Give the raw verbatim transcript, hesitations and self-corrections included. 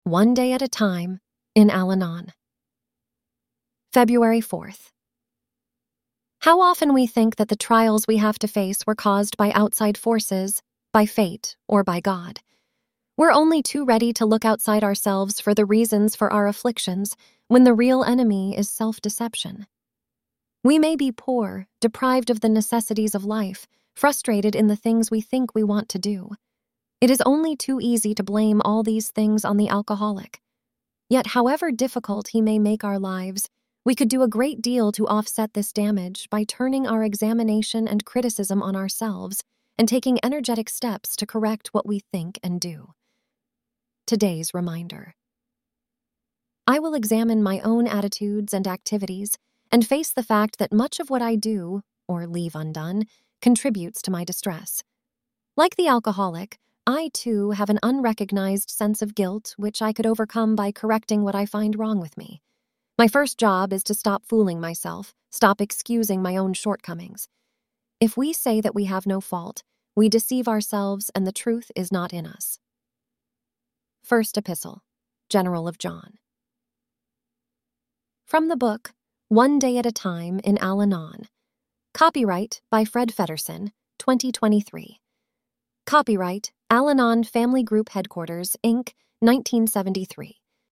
One Day at a Time in Al-Anon. February fourth. How often we think that the trials we have to face were caused by outside forces, by fate, or by God. We're only too ready to look outside ourselves for the reasons for our afflictions when the real enemy is self-deception. We may be poor, deprived of the necessities of life, frustrated in the things we think we want to do. It is only too easy to blame all these things on the alcoholic. Yet, however difficult he may make our lives, we could do a great deal to offset this damage by turning our examination and criticism on ourselves and taking energetic steps to correct what we think and do. Today's reminder. I will examine my own attitudes and activities and face the fact that much of what I do, or leave undone, contributes to my distress. Like the alcoholic, I, too, have an unrecognized sense of guilt which I could overcome by correcting what I find wrong with me. My first job is to stop fooling myself, stop excusing my own shortcomings. If we say that we have no fault, we deceive ourselves and the truth is not in us. First Epistle, General of John. From the book, One Day at a Time in Al-Anon. Copyright by Fred Feddersen, twenty twenty-three. Copyright Al-Anon Family Group Headquarters, Incorporated, nineteen seventy-three.